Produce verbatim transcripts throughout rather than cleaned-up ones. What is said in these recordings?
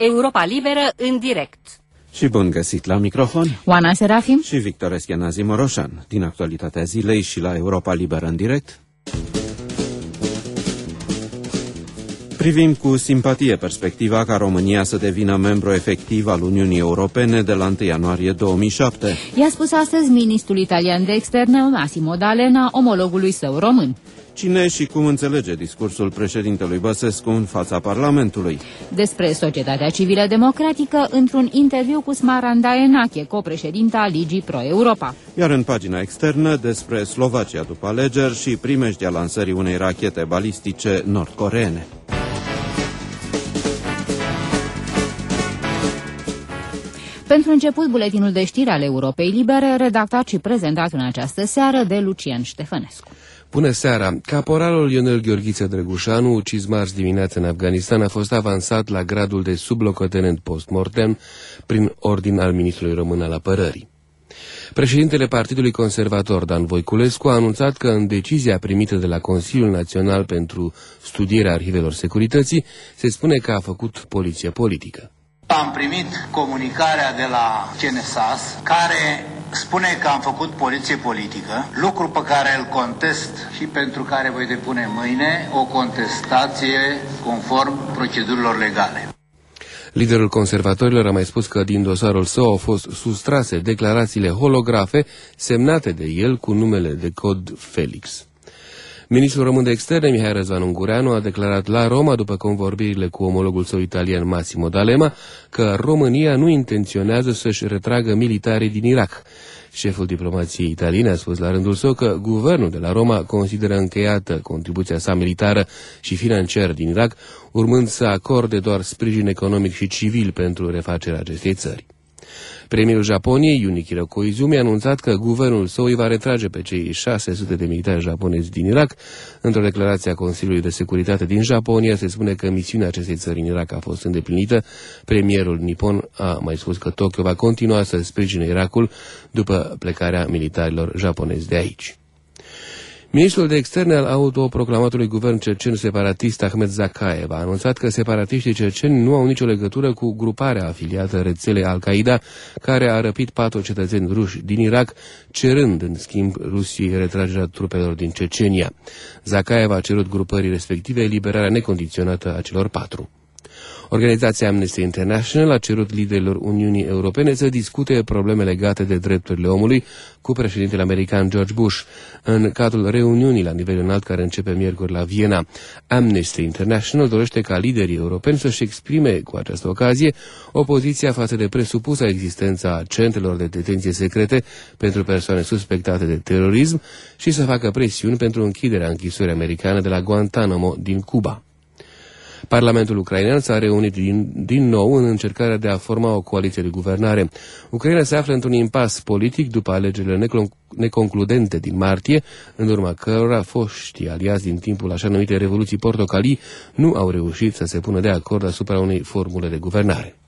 Europa Liberă în direct. Și bun găsit la microfon, Oana Serafim și Victor Eschenazi Moroșan, din actualitatea zilei și la Europa Liberă în direct. Privim cu simpatie perspectiva ca România să devină membru efectiv al Uniunii Europene de la întâi ianuarie două mii șapte. I-a spus astăzi ministrul italian de externe Massimo D'Alema omologului său român. Cine și cum înțelege discursul președintelui Băsescu în fața Parlamentului? Despre societatea civilă democratică într-un interviu cu Smaranda Enache, copreședinta Ligii Pro-Europa. Iar în pagina externă despre Slovacia după alegeri și primejdia lansării unei rachete balistice nord-coreene. Pentru început, buletinul de știri al Europei Libere, redactat și prezentat în această seară de Lucian Ștefănescu. Bună seara! Caporalul Ionel Gheorghiță Drăgușanu, ucis marți dimineață în Afganistan, a fost avansat la gradul de sublocotenent post-mortem prin ordin al ministrului român al apărării. Președintele Partidului Conservator, Dan Voiculescu, a anunțat că în decizia primită de la Consiliul Național pentru studierea arhivelor securității se spune că a făcut poliție politică. Am primit comunicarea de la C N S A S care spune că am făcut poliție politică, lucru pe care îl contest și pentru care voi depune mâine o contestație conform procedurilor legale. Liderul conservatorilor a mai spus că din dosarul său au fost sustrase declarațiile holografe semnate de el cu numele de cod Felix. Ministrul român de externe, Mihai Răzvan Ungureanu, a declarat la Roma, după convorbirile cu omologul său italian Massimo D'Alema, că România nu intenționează să-și retragă militarii din Irak. Șeful diplomației italiene a spus la rândul său că guvernul de la Roma consideră încheiată contribuția sa militară și financiară din Irak, urmând să acorde doar sprijin economic și civil pentru refacerea acestei țări. Premierul Japoniei, Junichiro Koizumi, a anunțat că guvernul său îi va retrage pe cei șase sute de militari japonezi din Irak. Într-o declarație a Consiliului de Securitate din Japonia se spune că misiunea acestei țări în Irak a fost îndeplinită. Premierul nipon a mai spus că Tokyo va continua să sprijine Irakul după plecarea militarilor japonezi de aici. Ministrul de externe al autoproclamatului guvern cecen separatist Ahmed Zakaev a anunțat că separatiștii ceceni nu au nicio legătură cu gruparea afiliată rețelei Al-Qaeda, care a răpit patru cetățeni ruși din Irak, cerând în schimb Rusiei retragerea trupelor din Cecenia. Zakaev a cerut grupării respective eliberarea necondiționată a celor patru. Organizația Amnesty International a cerut liderilor Uniunii Europene să discute probleme legate de drepturile omului cu președintele american George Bush în cadrul reuniunii la nivel înalt care începe miercuri la Viena. Amnesty International dorește ca liderii europeni să-și exprime cu această ocazie opoziția față de presupusa existența centrelor de detenție secrete pentru persoane suspectate de terorism și să facă presiuni pentru închiderea închisorii americane de la Guantanamo din Cuba. Parlamentul ucrainean s-a reunit din, din nou în încercarea de a forma o coaliție de guvernare. Ucraina se află într-un impas politic după alegerile neconcludente din martie, în urma cărora foștii aliați din timpul așa numite Revoluții Portocalii nu au reușit să se pună de acord asupra unei formule de guvernare.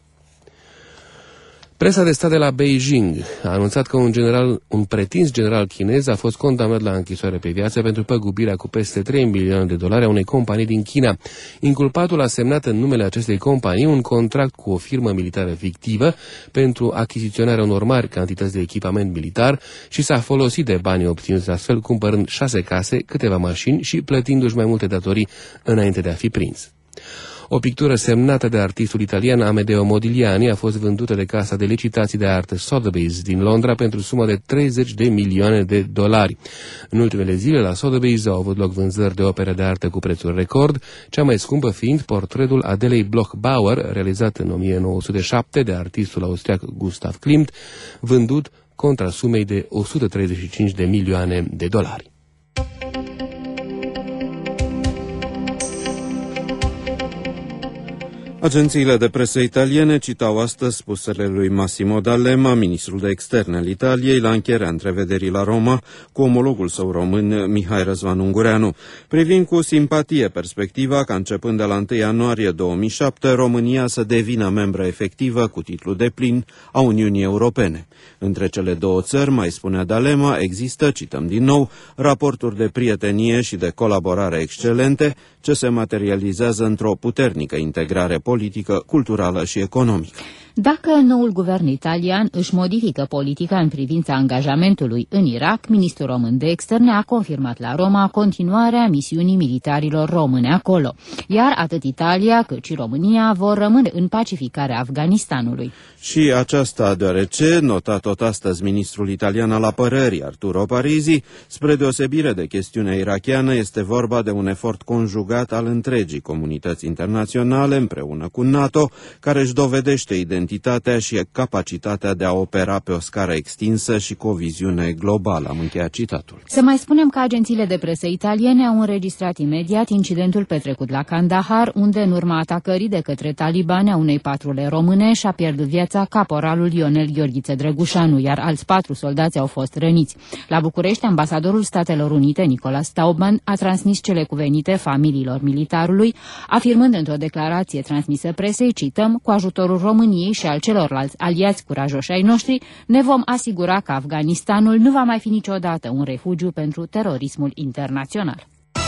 Presa de stat de la Beijing a anunțat că un, general, un pretins general chinez a fost condamnat la închisoare pe viață pentru păgubirea cu peste trei milioane de dolari a unei companii din China. Inculpatul a semnat în numele acestei companii un contract cu o firmă militară fictivă pentru achiziționarea unor mari cantități de echipament militar și s-a folosit de banii obținuți astfel, cumpărând șase case, câteva mașini și plătindu-și mai multe datorii înainte de a fi prins. O pictură semnată de artistul italian Amedeo Modigliani a fost vândută de casa de licitații de artă Sotheby's din Londra pentru sumă de treizeci de milioane de dolari. În ultimele zile la Sotheby's au avut loc vânzări de opere de artă cu prețuri record, cea mai scumpă fiind portretul Adelei Bloch-Bauer, realizat în o mie nouă sute șapte de artistul austriac Gustav Klimt, vândut contra sumei de o sută treizeci și cinci de milioane de dolari. Agențiile de presă italiene citau astăzi spusele lui Massimo D'Alema, ministrul de externe al Italiei, la încheierea întrevederii la Roma cu omologul său român Mihai Răzvan Ungureanu, privind cu simpatie perspectiva ca începând de la întâi ianuarie două mii șapte România să devină membră efectivă cu titlu deplin a Uniunii Europene. Între cele două țări, mai spunea D'Alema, există, cităm din nou, raporturi de prietenie și de colaborare excelente ce se materializează într-o puternică integrare politică, culturală și economică. Dacă noul guvern italian își modifică politica în privința angajamentului în Irak, ministrul român de externe a confirmat la Roma continuarea misiunii militarilor române acolo, iar atât Italia cât și România vor rămâne în pacificarea Afganistanului. Și aceasta deoarece, nota tot astăzi ministrul italian al apărării, Arturo Parisi, spre deosebire de chestiunea irachiană, este vorba de un efort conjugat al întregii comunități internaționale împreună cu NATO, care își dovedește identitatea și capacitatea de a opera pe o scară extinsă și cu o viziune globală. Am încheiat citatul. Să mai spunem că agențiile de presă italiene au înregistrat imediat incidentul petrecut la Kandahar, unde în urma atacării de către talibani a unei patrule române și-a pierdut viața caporalul Ionel Gheorghiță Drăgușanu, iar alți patru soldați au fost răniți. La București, ambasadorul Statelor Unite, Nicolas Staubman, a transmis cele cuvenite familiilor militarului, afirmând într-o declarație transmisă presei, cităm, cu ajutorul României și al celorlalți aliați curajoși ai noștri, ne vom asigura că Afganistanul nu va mai fi niciodată un refugiu pentru terorismul internațional.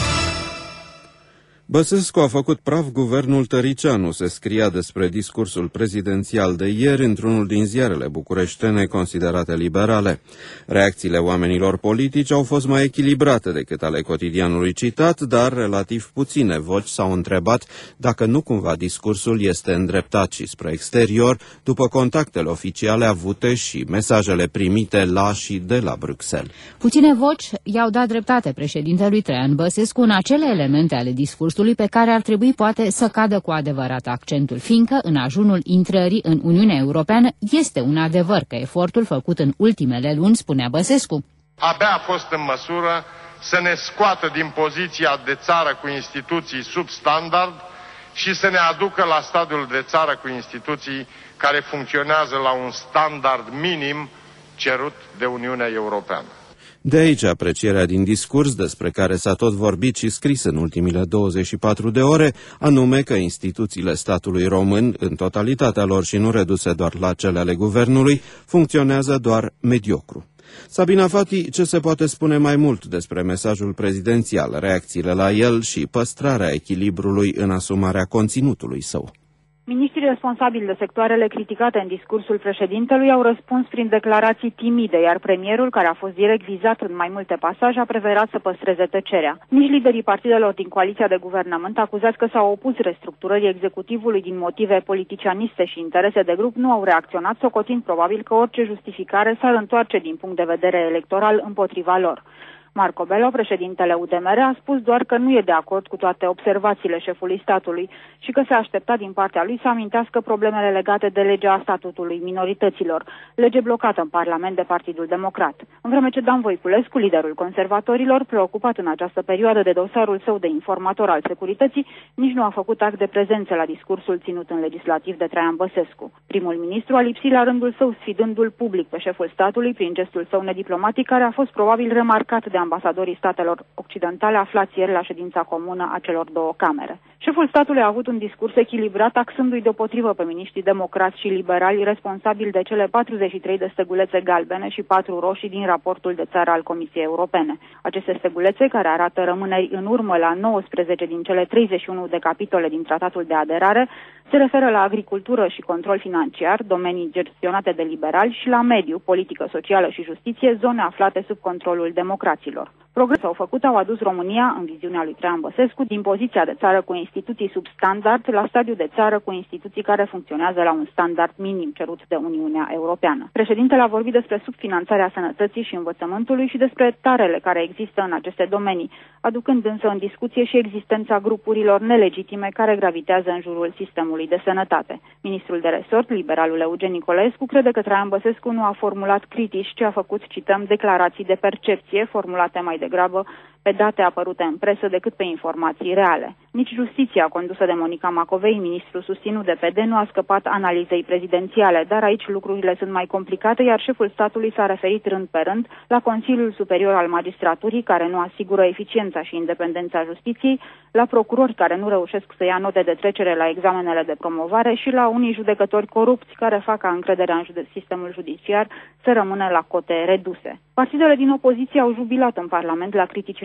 Băsescu a făcut praf guvernul Tăricianu, se scria despre discursul prezidențial de ieri într-unul din ziarele bucureștene considerate liberale. Reacțiile oamenilor politici au fost mai echilibrate decât ale cotidianului citat, dar relativ puține voci s-au întrebat dacă nu cumva discursul este îndreptat și spre exterior, după contactele oficiale avute și mesajele primite la și de la Bruxelles. Puține voci i-au dat dreptate președintelui Traian Băsescu în acele elemente ale discursului pe care ar trebui poate să cadă cu adevărat accentul, fiindcă în ajunul intrării în Uniunea Europeană este un adevăr că efortul făcut în ultimele luni, spunea Băsescu, abia a fost în măsură să ne scoată din poziția de țară cu instituții substandard și să ne aducă la stadiul de țară cu instituții care funcționează la un standard minim cerut de Uniunea Europeană. De aici aprecierea din discurs despre care s-a tot vorbit și scris în ultimile douăzeci și patru de ore, anume că instituțiile statului român, în totalitatea lor și nu reduse doar la cele ale guvernului, funcționează doar mediocru. Sabina Fati, ce se poate spune mai mult despre mesajul prezidențial, reacțiile la el și păstrarea echilibrului în asumarea conținutului său? Miniștrii responsabili de sectoarele criticate în discursul președintelui au răspuns prin declarații timide, iar premierul, care a fost direct vizat în mai multe pasaje, a preferat să păstreze tăcerea. Nici liderii partidelor din coaliția de guvernământ, acuzați că s-au opus restructurării executivului din motive politicianiste și interese de grup, nu au reacționat, socotind probabil că orice justificare s-ar întoarce din punct de vedere electoral împotriva lor. Marco Bello, președintele U D M R, a spus doar că nu e de acord cu toate observațiile șefului statului și că se aștepta din partea lui să amintească problemele legate de legea statutului minorităților, lege blocată în Parlament de Partidul Democrat. În vreme ce Dan Voiculescu, liderul conservatorilor, preocupat în această perioadă de dosarul său de informator al securității, nici nu a făcut act de prezență la discursul ținut în legislativ de Traian Băsescu. Primul ministru a lipsit la rândul său, sfidându-l public pe șeful statului prin gestul său nediplomatic, care a fost probabil remarcat de ambasadorii statelor occidentale aflați ieri la ședința comună a celor două camere. Șeful statului a avut un discurs echilibrat, axându-i deopotrivă pe miniștrii democrați și liberali responsabili de cele patruzeci și trei de stegulețe galbene și patru roșii din raportul de țară al Comisiei Europene. Aceste stegulețe, care arată rămâneri în urmă la nouăsprezece din cele treizeci și unu de capitole din tratatul de aderare, se referă la agricultură și control financiar, domenii gestionate de liberali, și la mediu, politică socială și justiție, zone aflate sub controlul democraților. Progrese au făcut au adus România, în viziunea lui Traian Băsescu, din poziția de țară cu instituții substandard la stadiu de țară cu instituții care funcționează la un standard minim cerut de Uniunea Europeană. Președintele a vorbit despre subfinanțarea sănătății și învățământului și despre tarele care există în aceste domenii, aducând însă în discuție și existența grupurilor nelegitime care gravitează în jurul sistemului de sănătate. Ministrul de resort, liberalul Eugen Nicolescu, crede că Traian Băsescu nu a formulat critici, ci a făcut, cităm, declarații de percepție formulate mai degrabă pe date apărute în presă decât pe informații reale. Nici justiția condusă de Monica Macovei, ministru susținut de P D, nu a scăpat analizei prezidențiale, dar aici lucrurile sunt mai complicate, iar șeful statului s-a referit rând pe rând la Consiliul Superior al Magistraturii, care nu asigură eficiența și independența justiției, la procurori care nu reușesc să ia note de trecere la examenele de promovare și la unii judecători corupți care fac ca încrederea în sistemul judiciar să rămână la cote reduse. Partidele din opoziție au jubilat în Parlament la criticile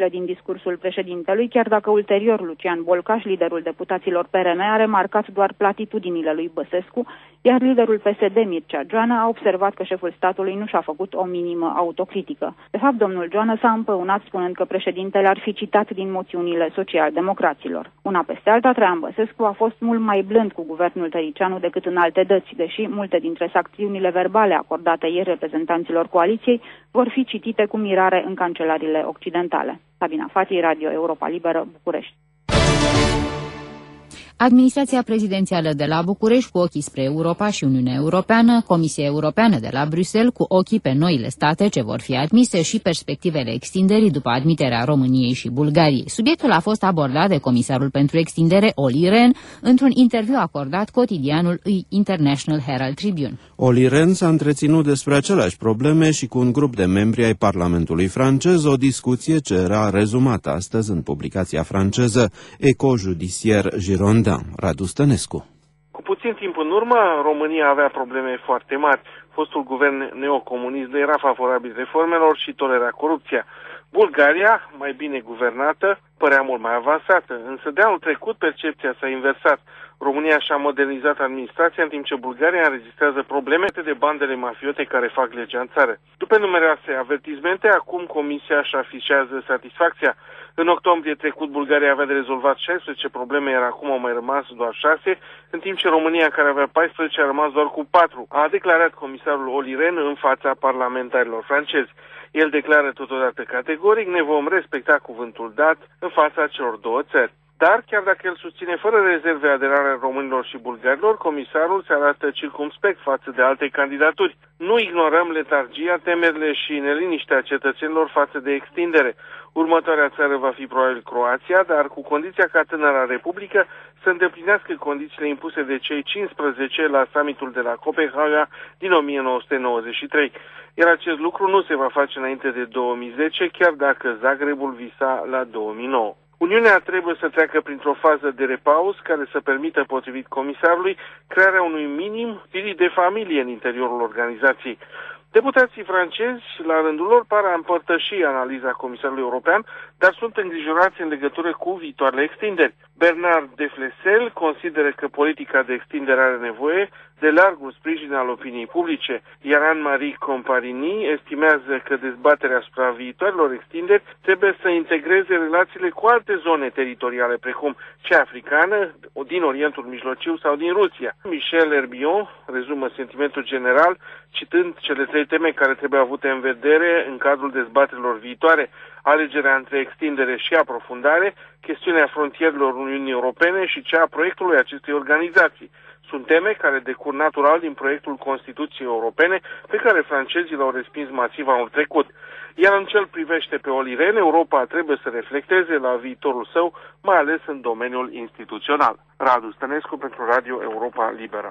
esențiale din discursul președintelui, chiar dacă ulterior Lucian Bolcaș, liderul deputaților P R M, a remarcat doar platitudinile lui Băsescu, iar liderul P S D, Mircea Joană, a observat că șeful statului nu și-a făcut o minimă autocritică. De fapt, domnul Joană s-a împăunat spunând că președintele ar fi citat din moțiunile social-democraților. Una peste alta, Traian Băsescu a fost mult mai blând cu guvernul tăricianu decât în alte dăți, deși multe dintre sancțiunile verbale acordate ieri reprezentanților coaliției vor fi citite cu mirare în cancelariile occidentale. Sabina Fati, Radio Europa Liberă, București. Administrația prezidențială de la București cu ochii spre Europa și Uniunea Europeană, Comisia Europeană de la Bruxelles cu ochii pe noile state ce vor fi admise și perspectivele extinderii după admiterea României și Bulgariei. Subiectul a fost abordat de comisarul pentru extindere, Olli Rehn, într-un interviu acordat cotidianul International Herald Tribune. Olli Rehn s-a întreținut despre aceleași probleme și cu un grup de membri ai Parlamentului francez, o discuție ce era rezumată astăzi în publicația franceză Eco Judiciaire Girondin. Radu Stănescu. Cu puțin timp în urmă, România avea probleme foarte mari. Fostul guvern neocomunist nu era favorabil reformelor și tolera corupția. Bulgaria, mai bine guvernată, părea mult mai avansată, însă de anul trecut percepția s-a inversat. România și-a modernizat administrația, în timp ce Bulgaria înregistrează probleme de bandele mafiote care fac legea în țară. După numeroase avertismente, acum Comisia își afișează satisfacția. În octombrie trecut, Bulgaria avea de rezolvat șaisprezece probleme, iar acum au mai rămas doar șase, în timp ce România, care avea paisprezece, a rămas doar cu patru, a declarat comisarul Olli Rehn în fața parlamentarilor francezi. El declară totodată categoric: ne vom respecta cuvântul dat în fața celor două țări. Dar, chiar dacă el susține fără rezerve aderarea românilor și bulgarilor, comisarul se arată circumspect față de alte candidaturi. Nu ignorăm letargia, temerile și neliniștea cetățenilor față de extindere. Următoarea țară va fi probabil Croația, dar cu condiția ca tânăra republică să îndeplinească condițiile impuse de cei cincisprezece la summitul de la Copenhaga din o mie nouă sute nouăzeci și trei. Iar acest lucru nu se va face înainte de două mii zece, chiar dacă Zagrebul visa la două mii nouă. Uniunea trebuie să treacă printr-o fază de repaus care să permită, potrivit comisarului, crearea unui minim spirit de familie în interiorul organizației. Deputații francezi, la rândul lor, par a împărtăși analiza comisarului european, dar sunt îngrijorați în legătură cu viitoarele extinderi. Bernard Deflessel consideră că politica de extindere are nevoie de largul sprijin al opiniei publice, iar Anne-Marie Comparini estimează că dezbaterea asupra viitoarelor extinderi trebuie să integreze relațiile cu alte zone teritoriale, precum cea africană, din Orientul Mijlociu sau din Rusia. Michel Herbion rezumă sentimentul general, citând cele trei teme care trebuie avute în vedere în cadrul dezbaterilor viitoare: alegerea între extindere și aprofundare, chestiunea frontierelor Uniunii Europene și cea a proiectului acestei organizații. Sunt teme care decur natural din proiectul Constituției Europene, pe care francezii l-au respins masiv anul trecut. Iar în ce îl privește pe Olli Rehn, Europa trebuie să reflecteze la viitorul său, mai ales în domeniul instituțional. Radu Stănescu pentru Radio Europa Liberă.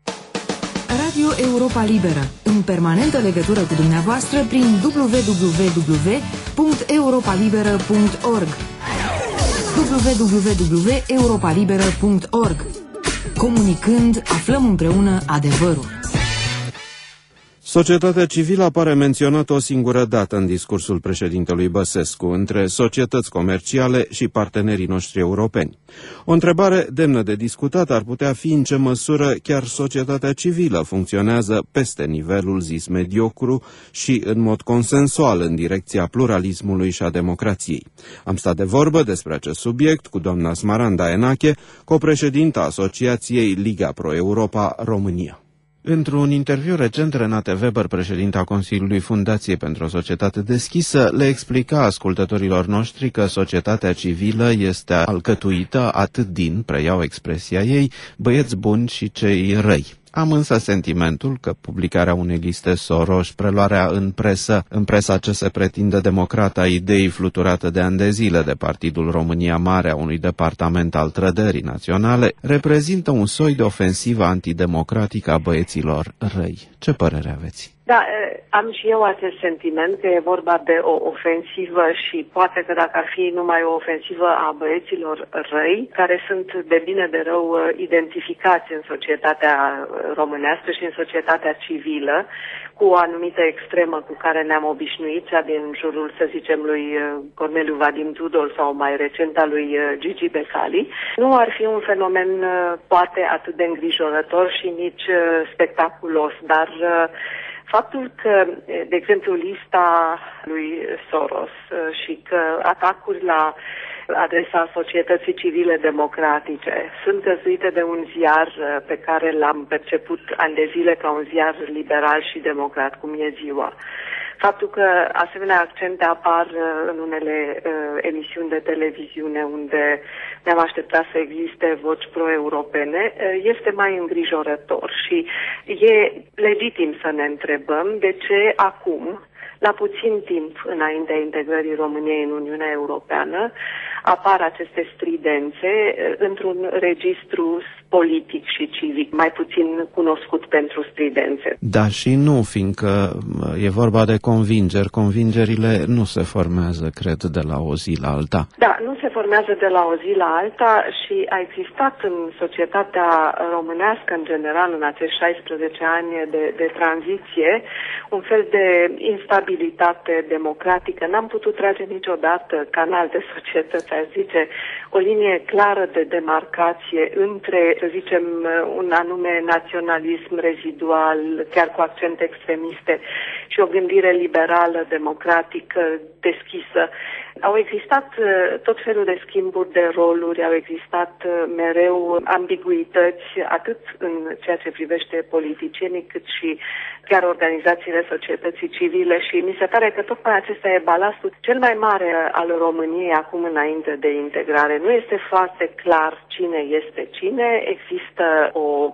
Radio Europa Liberă, în permanentă legătură cu dumneavoastră prin w w w punct europa liberă punct org w w w punct europa liberă punct org. Comunicând, aflăm împreună adevărul. Societatea civilă apare menționată o singură dată în discursul președintelui Băsescu, între societăți comerciale și partenerii noștri europeni. O întrebare demnă de discutat ar putea fi în ce măsură chiar societatea civilă funcționează peste nivelul zis mediocru și în mod consensual în direcția pluralismului și a democrației. Am stat de vorbă despre acest subiect cu doamna Smaranda Enache, copreședinta Asociației Liga Pro Europa România. Într-un interviu recent, Renate Weber, președinta Consiliului Fundației pentru o Societate Deschisă, le explica ascultătorilor noștri că societatea civilă este alcătuită atât din, preiau expresia ei, băieți buni și cei răi. Am însă sentimentul că publicarea unei liste Soros, preluarea în presă, în presa ce se pretinde democrată a ideii fluturată de ani de zile de Partidul România Mare, a unui departament al trădării naționale, reprezintă un soi de ofensivă antidemocratică a băieților răi. Ce părere aveți? Da, am și eu acest sentiment că e vorba de o ofensivă și poate că dacă ar fi numai o ofensivă a băieților răi, care sunt de bine de rău identificați în societatea românească și în societatea civilă, cu o anumită extremă cu care ne-am obișnuit, cea din jurul, să zicem, lui Corneliu Vadim Tudor sau mai recent a lui Gigi Becali, nu ar fi un fenomen poate atât de îngrijorător și nici spectaculos, dar faptul că, de exemplu, lista lui Soros și că atacuri la adresa societății civile democratice sunt găzduite de un ziar pe care l-am perceput ani de zile ca un ziar liberal și democrat, cum e Ziua. Faptul că asemenea accente apar în unele uh, emisiuni de televiziune unde ne-am așteptat să existe voci pro-europene, uh, este mai îngrijorător și e legitim să ne întrebăm de ce acum, la puțin timp înaintea integrării României în Uniunea Europeană, apar aceste stridențe într-un registru politic și civic, mai puțin cunoscut pentru stridențe. Da și nu, fiindcă e vorba de convingeri. Convingerile nu se formează, cred, de la o zi la alta. Da, nu se formează de la o zi la alta și a existat în societatea românească, în general, în acești șaisprezece ani de, de tranziție, un fel de instabilitate democratică. N-am putut trage niciodată, ca în alte societăți, aș zice, o linie clară de demarcație între, să zicem, un anume naționalism rezidual, chiar cu accente extremiste, și o gândire liberală, democratică, deschisă. Au existat tot felul de schimburi de roluri, au existat mereu ambiguități, atât în ceea ce privește politicienii, cât și chiar organizațiile societății civile și mi se pare că tocmai acesta e balastul cel mai mare al României acum înainte de integrare. Nu este foarte clar cine este cine, există o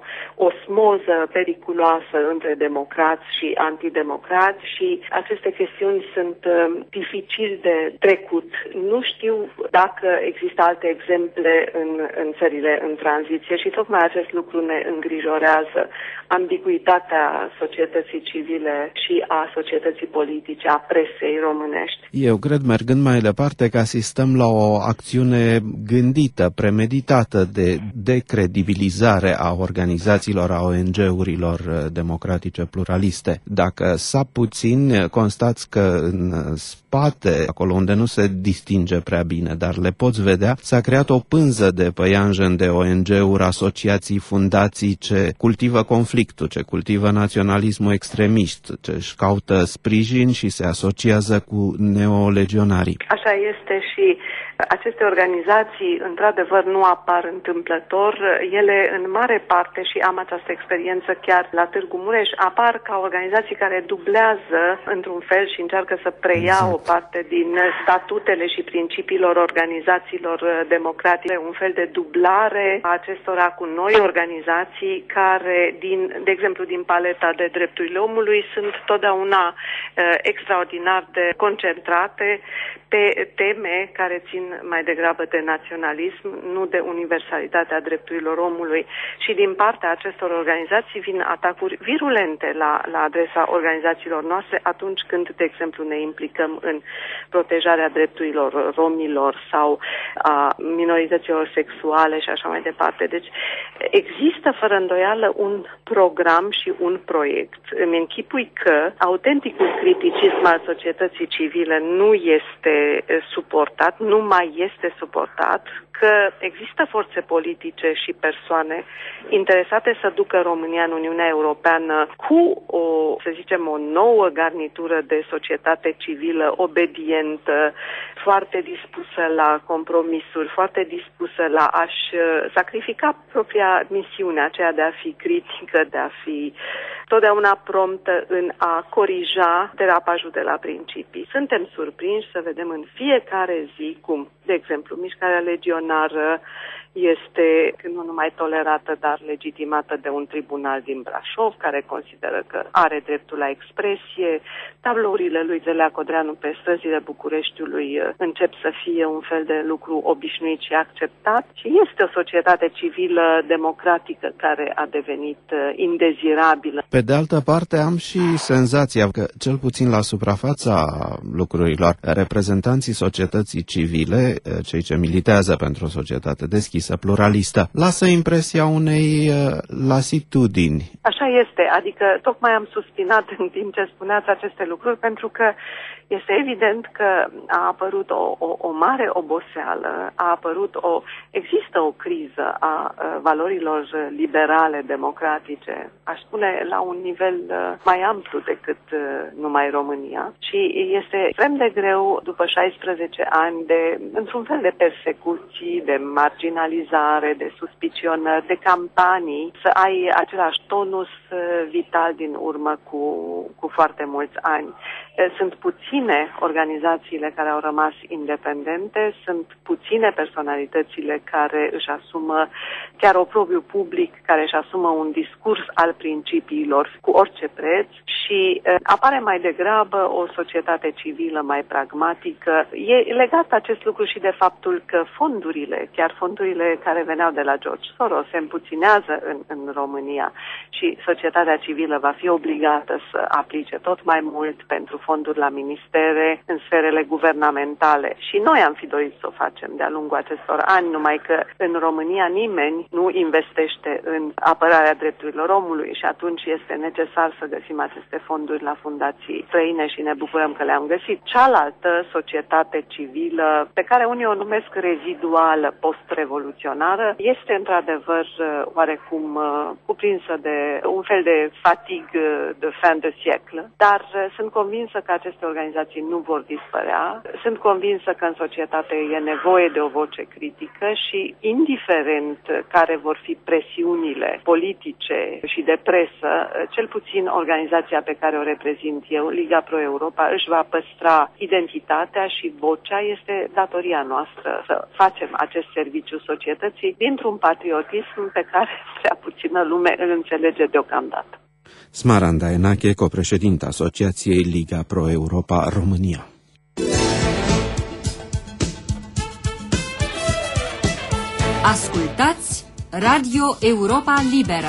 osmoză periculoasă între democrați și antidemocrați și aceste chestiuni sunt uh, dificil de trecut. Nu știu dacă există alte exemple în, în țările în tranziție și tocmai acest lucru ne îngrijorează. Ambiguitatea societății civile și a societății politice, a presei românești. Eu cred, mergând mai departe, că asistăm la o acțiune gândită, premeditată de decredibilizare a organizațiilor, a O N G-urilor democratice pluraliste. Dacă sa puțin, constați că în spate, acolo unde nu se distinge prea bine, dar le poți vedea, s-a creat o pânză de păianjen de O N G-uri, asociații, fundații ce cultivă conflictul, ce cultivă naționalismul extremist, ce își caută sprijin și se asociază cu neolegionarii. Așa este și aceste organizații, într-adevăr, nu apar întâmplător. Ele, în mare parte, și am această experiență chiar la Târgu Mureș, apar ca organizații care dublează, într-un fel, și încearcă să preia exact. o parte din statutele și principiilor organizațiilor democratice, un fel de dublare a acestora cu noi organizații care, din, de exemplu, din paleta de drepturile omului, sunt totdeauna uh, extraordinar de concentrate pe teme care țin mai degrabă de naționalism, nu de universalitatea drepturilor omului. Și din partea acestor organizații vin atacuri virulente la, la adresa organizațiilor noastre atunci când, de exemplu, ne implicăm în protejarea drepturilor romilor sau a minorităților sexuale și așa mai departe. Deci există fără îndoială un program și un proiect. Îmi închipui că autenticul criticism al societății civile nu este suportat, nu mai este suportat, că există forțe politice și persoane interesate să ducă România în Uniunea Europeană cu o, să zicem, o nouă garnitură de societate civilă obedientă, foarte dispusă la compromisuri, foarte dispusă la a-și sacrifica propria misiune, aceea de a fi critică, de a fi totdeauna promptă în a corija derapajul de la principii. Suntem surprinși să vedem în fiecare zi cum, de exemplu, Mișcarea Legionară este nu numai tolerată, dar legitimată de un tribunal din Brașov, care consideră că are dreptul la expresie. Tablourile lui Zelea Codreanu pe străzile Bucureștiului încep să fie un fel de lucru obișnuit și acceptat și este o societate civilă democratică care a devenit indezirabilă. Pe de altă parte, am și senzația că, cel puțin la suprafața lucrurilor, reprezentanții societății civile, cei ce militează pentru o societate deschisă, pluralistă, lasă impresia unei lasitudini. Așa este, adică tocmai am suspinat în timp ce spuneați aceste lucruri, pentru că este evident că a apărut o, o, o mare oboseală, a apărut o, există o criză a, a valorilor liberale, democratice, aș spune la un nivel mai amplu decât numai România, și este extrem de greu după șaisprezece ani de, într-un fel de persecuții, de marginalizare, de suspicionări, de campanii, să ai același tonus vital din urmă cu, cu foarte mulți ani. Sunt puține organizațiile care au rămas independente, sunt puține personalitățile care își asumă chiar oprobiu public, care își asumă un discurs al principiilor cu orice preț și apare mai degrabă o societate civilă mai pragmatică. E legat acest lucru și de faptul că fondurile, chiar fondurile care veneau de la George Soros, se împuținează în, în România și societatea civilă va fi obligată să aplice tot mai mult pentru fonduri la ministere, în sferele guvernamentale. Și noi am fi dorit să o facem de-a lungul acestor ani, numai că în România nimeni nu investește în apărarea drepturilor omului și atunci este necesar să găsim aceste fonduri la fundații străine și ne bucurăm că le-am găsit. Cealaltă societate civilă, pe care unii o numesc reziduală, post-revoluționară, este într-adevăr oarecum cuprinsă de un fel de fatigue de fin de siècle, dar sunt convinsă că aceste organizații nu vor dispărea. Sunt convinsă că în societate e nevoie de o voce critică și, indiferent care vor fi presiunile politice și de presă, cel puțin organizația pe care o reprezint eu, Liga Pro Europa, își va păstra identitatea și vocea. Este datoria noastră să facem acest serviciu societății dintr-un patriotism pe care prea puțină lume îl înțelege deocamdată. Smaranda Enache, copreședinta Asociației Liga Pro Europa România. Ascultați Radio Europa Liberă.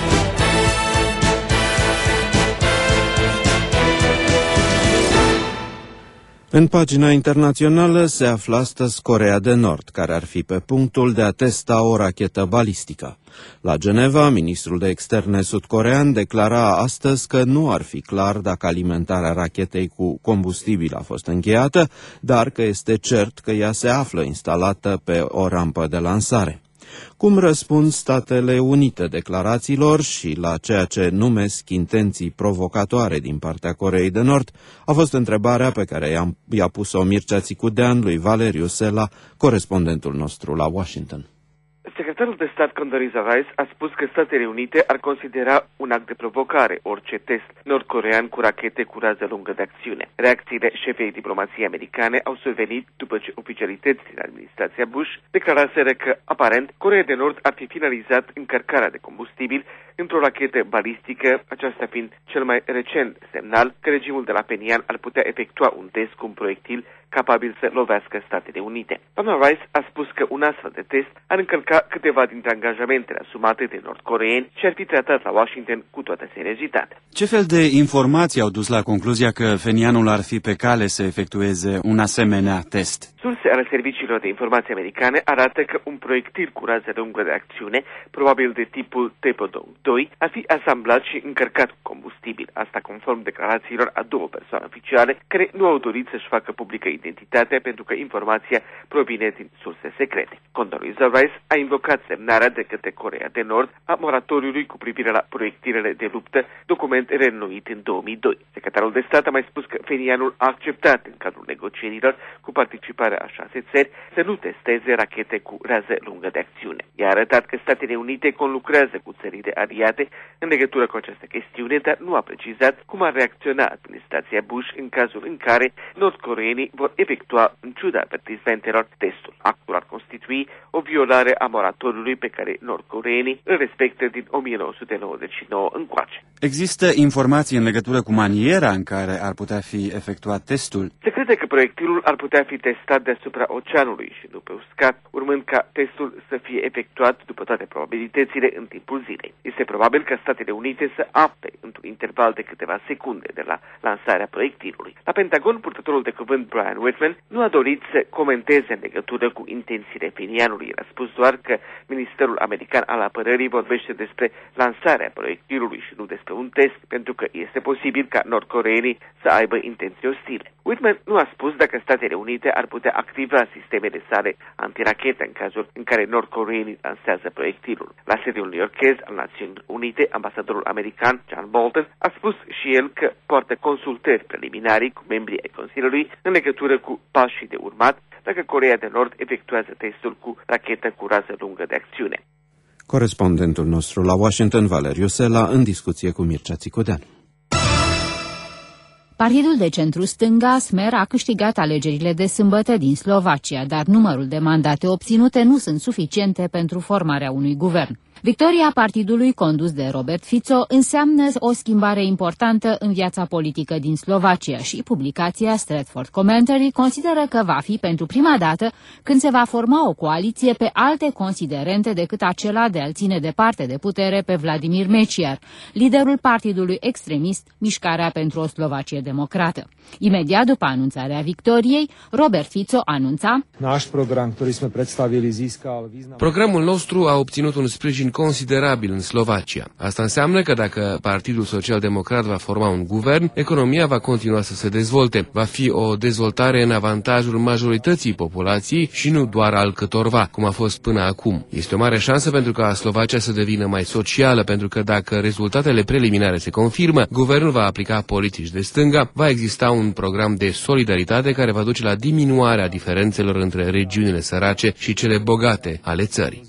În pagina internațională se află astăzi Coreea de Nord, care ar fi pe punctul de a testa o rachetă balistică. La Geneva, ministrul de externe sud-corean declara astăzi că nu ar fi clar dacă alimentarea rachetei cu combustibil a fost încheiată, dar că este cert că ea se află instalată pe o rampă de lansare. Cum răspund Statele Unite declarațiilor și la ceea ce numesc intenții provocatoare din partea Coreei de Nord, a fost întrebarea pe care i-a pus-o Mircea Țicudean lui Valeriu Sela, corespondentul nostru la Washington. Secretarul de stat Condoleezza Rice a spus că Statele Unite ar considera un act de provocare orice test nord-corean cu rachete cu rază lungă de acțiune. Reacțiile șefei diplomației americane au survenit după ce oficialități din administrația Bush declaraseră că, aparent, Coreea de Nord ar fi finalizat încărcarea de combustibil într-o rachetă balistică, aceasta fiind cel mai recent semnal că regimul de la Pyongyang ar putea efectua un test cu un proiectil capabil să lovească Statele Unite. Doamna Rice a spus că un astfel de test ar încălca câteva dintre angajamentele asumate de nord-coreeni și ar fi tratat la Washington cu toată seriozitate. Ce fel de informații au dus la concluzia că Pyongyangul ar fi pe cale să efectueze un asemenea test? Surse ale serviciilor de informații americane arată că un proiectil cu rază lungă de acțiune, probabil de tipul Tepodong doi, ar fi asamblat și încărcat cu combustibil. Asta conform declarațiilor a două persoane oficiale care nu au dorit să-și facă publică identitatea pentru că informația provine din surse secrete. Condoleezza Rice a invocat semnarea de către Coreea de Nord a moratoriului cu privire la proiectilele de luptă, document reînnoit în două mii doi. Secretarul de stat a mai spus că Pyongyangul a acceptat în cadrul negocierilor cu participarea a șase țări să nu testeze rachete cu rază lungă de acțiune. I-a arătat că Statele Unite conlucrează cu țările aliate în legătură cu această chestiune, dar nu a precizat cum ar reacționa administrația Bush în cazul în care nordcoreenii vor efectua, în ciuda avertismentelor, testul. Actul ar constitui o violare a moratoriului pe care nordcoreenii îl respectă din o mie nouă sute nouăzeci și nouă încoace. Există informații în legătură cu maniera în care ar putea fi efectuat testul? Se crede că proiectilul ar putea fi testat deasupra oceanului și nu pe uscat, urmând ca testul să fie efectuat după toate probabilitățile în timpul zilei. Este probabil ca Statele Unite să afle într-un interval de câteva secunde de la lansarea proiectilului. La Pentagon, purtătorul de cuvânt Brian Whitman nu a dorit să comenteze în legătură cu intențiile penianului. El a spus doar că Ministerul American al Apărării vorbește despre lansarea proiectilului și nu despre un test, pentru că este posibil ca nordcoreenii să aibă intenții ostile. Whitman nu a spus dacă Statele Unite ar putea activa sistemele sale antirachetă în cazul în care nordcoreenii lansează proiectilul. La sediul newyorkez al Națiunilor Unite, ambasadorul american John Bolton a spus și el că poartă consultări preliminare cu membrii ai Consiliului în legătură cu pașii de urmat dacă Coreea de Nord efectuează testul cu rachetă cu rază lungă de acțiune. Corespondentul nostru la Washington, Valeriu Sela, în discuție cu Mircea Țicodean. Partidul de centru-stânga, Smer, a câștigat alegerile de sâmbătă din Slovacia, dar numărul de mandate obținute nu sunt suficiente pentru formarea unui guvern. Victoria partidului condus de Robert Fico înseamnă o schimbare importantă în viața politică din Slovacia și publicația Stratford Commentary consideră că va fi pentru prima dată când se va forma o coaliție pe alte considerente decât acela de a-l ține departe de putere pe Vladimir Meciar, liderul partidului extremist Mișcarea pentru o Slovacie Democrată. Imediat după anunțarea victoriei, Robert Fico anunța: Programul nostru a obținut un sprijin considerabil în Slovacia. Asta înseamnă că dacă Partidul Social-Democrat va forma un guvern, economia va continua să se dezvolte. Va fi o dezvoltare în avantajul majorității populației și nu doar al câtorva, cum a fost până acum. Este o mare șansă pentru ca Slovacia să devină mai socială, pentru că dacă rezultatele preliminare se confirmă, guvernul va aplica politici de stânga, va exista un program de solidaritate care va duce la diminuarea diferențelor între regiunile sărace și cele bogate ale țării.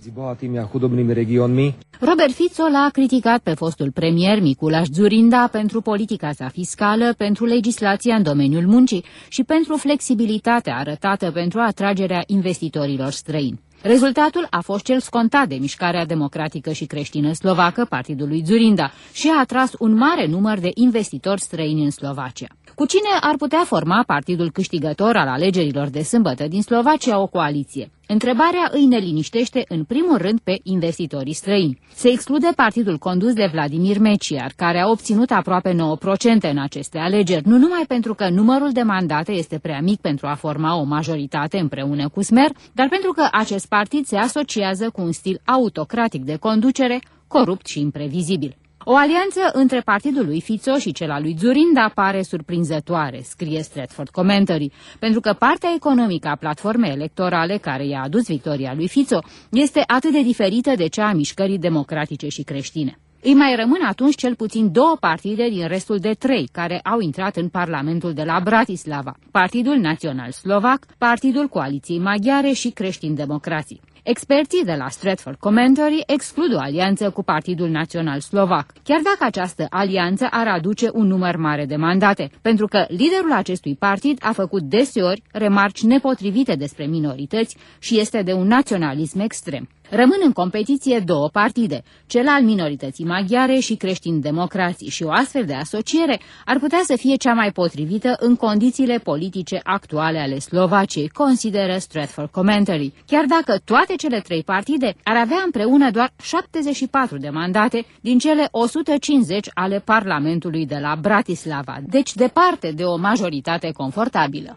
Robert Fico l-a criticat pe fostul premier Mikuláš Dzurinda pentru politica sa fiscală, pentru legislația în domeniul muncii și pentru flexibilitatea arătată pentru atragerea investitorilor străini. Rezultatul a fost cel scontat de Mișcarea Democratică și Creștină Slovacă, partidul lui Dzurinda, și a atras un mare număr de investitori străini în Slovacia. Cu cine ar putea forma partidul câștigător al alegerilor de sâmbătă din Slovacia o coaliție? Întrebarea îi neliniștește în primul rând pe investitorii străini. Se exclude partidul condus de Vladimir Meciar, care a obținut aproape nouă la sută în aceste alegeri, nu numai pentru că numărul de mandate este prea mic pentru a forma o majoritate împreună cu Smer, dar pentru că acest partid se asociază cu un stil autocratic de conducere, corupt și imprevizibil. O alianță între partidul lui Fico și cel al lui Dzurinda pare surprinzătoare, scrie Stratford Commentary, pentru că partea economică a platformei electorale care i-a adus victoria lui Fico este atât de diferită de cea a Mișcării Democratice și Creștine. Îi mai rămân atunci cel puțin două partide din restul de trei care au intrat în Parlamentul de la Bratislava: Partidul Național Slovac, Partidul Coaliției Maghiare și Creștini-Democrații. Experții de la Stratford Commentary exclud o alianță cu Partidul Național Slovac, chiar dacă această alianță ar aduce un număr mare de mandate, pentru că liderul acestui partid a făcut deseori remarci nepotrivite despre minorități și este de un naționalism extrem. Rămân în competiție două partide, cel al minorității maghiare și creștini-democrații, și o astfel de asociere ar putea să fie cea mai potrivită în condițiile politice actuale ale Slovaciei, consideră Stratford Commentary, chiar dacă toate cele trei partide ar avea împreună doar șaptezeci și patru de mandate din cele o sută cincizeci ale Parlamentului de la Bratislava, deci departe de o majoritate confortabilă.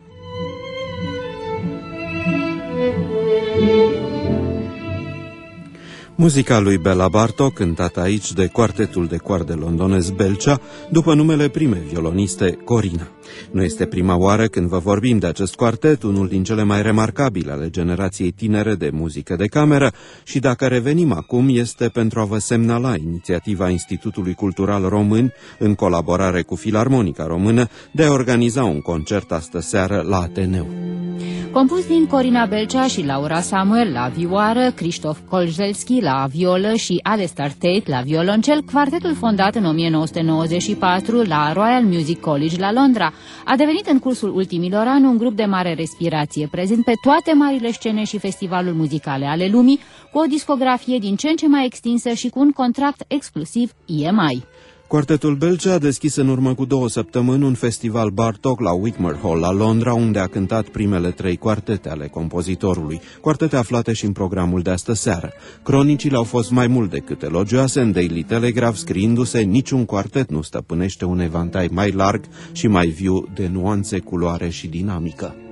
Muzica lui Bela Bartok, cântată aici de quartetul de coarde londonez Belcea, după numele primei violoniste, Corina. Nu este prima oară când vă vorbim de acest quartet, unul din cele mai remarcabile ale generației tinere de muzică de cameră, și dacă revenim acum este pentru a vă semnala inițiativa Institutului Cultural Român, în colaborare cu Filarmonica Română, de a organiza un concert astă seară la Ateneu. Compus din Corina Belcea și Laura Samuel la vioară, Krzysztof Kolzelski la violă și Alistair Tate la violoncel, quartetul fondat în o mie nouă sute nouăzeci și patru la Royal Music College la Londra a devenit în cursul ultimilor ani un grup de mare respirație, prezent pe toate marile scene și festivaluri muzicale ale lumii, cu o discografie din ce în ce mai extinsă și cu un contract exclusiv E M I. Quartetul Belcea a deschis în urmă cu două săptămâni un festival Bartók la Whitmer Hall la Londra, unde a cântat primele trei quartete ale compozitorului, quartete aflate și în programul de astă seară. Cronicile au fost mai mult decât elogioase în Daily Telegraph, scriindu-se: niciun quartet nu stăpânește un evantai mai larg și mai viu de nuanțe, culoare și dinamică.